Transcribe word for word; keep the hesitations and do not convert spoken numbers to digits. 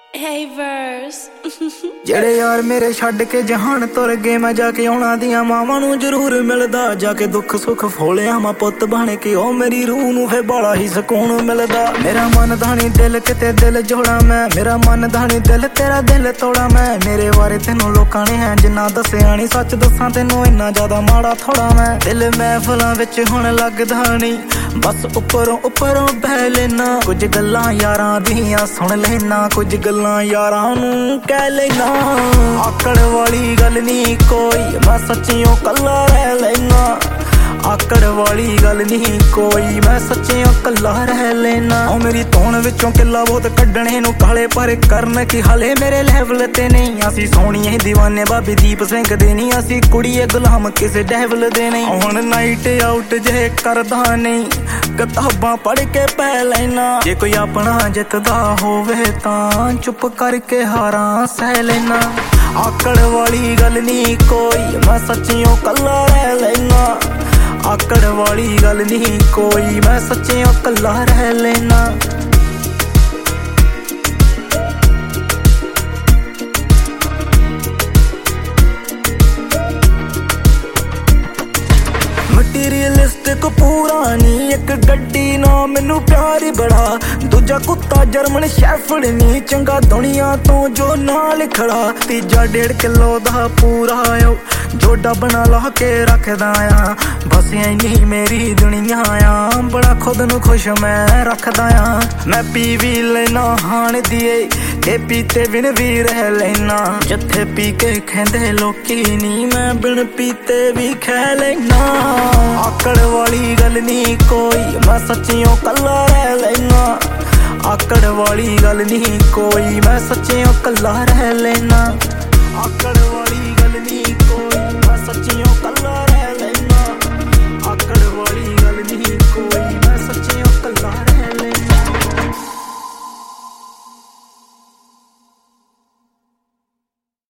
Hey verse ਜਿਹੜੇ ਯਾਰ ਮੇਰੇ ਛੱਡ ਕੇ ਜਹਾਨ ਤੁਰ ਗਏ, ਮੈਂ ਜਾ ਕੇ ਉਹਨਾਂ ਦੀਆਂ ਮਾਵਾਂ ਨੂੰ ਜ਼ਰੂਰ ਮਿਲਦਾ। ਜਾ ਕੇ ਦੁੱਖ ਸੁੱਖ ਫੋਲਿਆ ਮੈਂ ਪੁੱਤ ਬਣ ਕੇ, ਉਹ ਮੇਰੀ ਰੂਹ ਨੂੰ ਫੇ ਬਾਲਾ ਹੀ ਸਕੂਨ ਮਿਲਦਾ। ਮੇਰਾ ਮਨ ਦਾ ਨੀ ਦਿਲ ਕਿਤੇ ਦਿਲ ਜੋੜਾ ਮੈਂ, ਮੇਰਾ ਮਨ ਦਾ ਨੀ ਦਿਲ ਤੇਰਾ ਦਿਲ ਤੋੜਾ ਮੈਂ। ਮੇਰੇ ਬਾਰੇ ਤੈਨੂੰ ਲੋਕਾਂ ਨੇ ਹੈ ਜਿੰਨਾ ਦੱਸਿਆ ਨੀ, ਸੱਚ ਦੱਸਾਂ ਤੈਨੂੰ ਇੰਨਾ ਜ਼ਿਆਦਾ ਮਾੜਾ ਥੋੜਾ ਮੈਂ। ਦਿਲ ਮਹਿਫਲਾਂ ਵਿੱਚ ਹੁਣ ਲੱਗਦਾ ਨੀ, ਬਸ ਉੱਪਰੋਂ ਉੱਪਰੋਂ ਬਹਿ ਲੈਨਾ। ਕੁਝ ਗੱਲਾਂ ਯਾਰਾਂ ਦੀਆਂ ਸੁਣ ਲੈਨਾ, ਕੁਝ ਗੱਲਾਂ ਯਾਰਾਂ ਨੂੰ ਕਹਿ ਲੈਨਾ। ਆਕੜ ਵਾਲੀ ਗੱਲ ਨੀ ਕੋਈ, ਮੈਂ ਸੱਚੀਓ ਕੱਲਾ ਰਹਿ ਲੈਨਾ। ਆਕੜ ਵਾਲੀ ਗੱਲ ਨਹੀਂ ਕੋਈ, ਮੈਂ ਸੱਚੀਓ ਕੱਲਾ ਰਹਿ ਲੈਨਾ। ਉਹ ਮੇਰੀ ਧੌਣ ਵਿੱਚੋਂ ਕਿੱਲਾ ਬਹੁਤ ਕੱਢਣੇ ਨੂੰ ਕਾਲੇ, ਪਰ ਕਰਨ ਕੀ ਹਾਲੇ ਮੇਰੇ ਲੈਵਲ ਤੇ ਨਹੀਂ। ਅਸੀਂ ਸੋਹਣੀਏ ਦੀਵਾਨੇ ਬਾਬੇ ਦੀਪ ਸਿੰਘ ਦੇ ਨਹੀਂ, ਅਸੀਂ ਕੁੜੀਏ ਗੁਲਾਮ ਕਿਸੇ ਡੈਵਲ ਦੇ ਨਹੀਂ। ਹੁਣ ਨਾਈਟ ਆਊਟ ਜੇ ਕਰਦਾ ਨਹੀਂ, ਕਿਤਾਬਾਂ ਪੜ੍ਹ ਕੇ ਪੈ ਲੈਣਾ। ਜੇ ਕੋਈ ਆਪਣਾ ਜਿੱਤਦਾ ਹੋਵੇ ਤਾਂ ਚੁੱਪ ਕਰਕੇ ਹਾਰਾਂ ਸਹਿ ਲੈਣਾ। ਆਕੜ ਵਾਲੀ ਗੱਲ ਨਹੀਂ ਕੋਈ, ਮੈਂ ਸੱਚੀਓ ਕੱਲਾ ਰਹਿ ਲੈਣਾ। ਆਕੜ ਵਾਲੀ ਗੱਲ ਨਹੀਂ ਕੋਈ, ਮੈਂ ਸੱਚੀਓ ਕੱਲਾ ਰਹਿ ਲੈਣਾ। ਮਟੀਰੀਅਲਿਸਟਿਕ ਪੂਰਾ ਨੀ, ਇੱਕ ਗੱਡੀ ਨਾ ਮੈਨੂੰ ਪਿਆਰ ਹੀ ਬੜਾ। ਦੂਜਾ ਕੁੱਤਾ ਜਰਮਨ ਸ਼ੈਫਰਡ ਨੀ, ਚੰਗਾ ਦੁਨੀਆ ਤੋਂ ਜੋ ਨਾਲ ਖੜਾ। ਤੀਜਾ ਡੇਢ ਕਿਲੋ ਦਾ ਪੂਰਾ ਓ, ਜੋ ਡੱਬ ਨਾ ਲਾ ਕੇ ਰੱਖਦਾ ਆ। ਬਸ ਇੰਨੀ ਮੇਰੀ ਦੁਨੀਆ ਆ, ਬੜਾ ਖੁਦ ਨੂੰ ਖੁਸ਼ ਮੈਂ ਰੱਖਦਾ ਆ। ਮੈਂ ਪੀ ਵੀ ਲੈਣਾ ਹਾਣ ਦੀਏ, ਤੇ ਪੀਤੇ ਬਿਨ ਵੀ ਰਹਿ ਲੈਣਾ। ਜਿੱਥੇ ਪੀ ਕੇ ਖੈਂਦੇ ਲੋਕੀ ਨੀ, ਮੈਂ ਬਿਨ ਪੀਤੇ ਵੀ ਖੈ ਲੈਣਾ। ਆਕੜ ਵਾਲੀ ਗੱਲ ਨੀ ਕੋਈ, ਮੈਂ ਸੱਚੀਓ ਕੱਲਾ ਰਹਿ ਲੈਣਾ। ਆਕੜ ਵਾਲੀ ਗੱਲ ਨਹੀਂ ਕੋਈ, ਮੈਂ ਸੱਚੀਓ ਕੱਲਾ ਰਹਿ ਲੈਣਾ। ਆਕੜ ਵਾਲੀ ਗੱਲ ਨਹੀਂ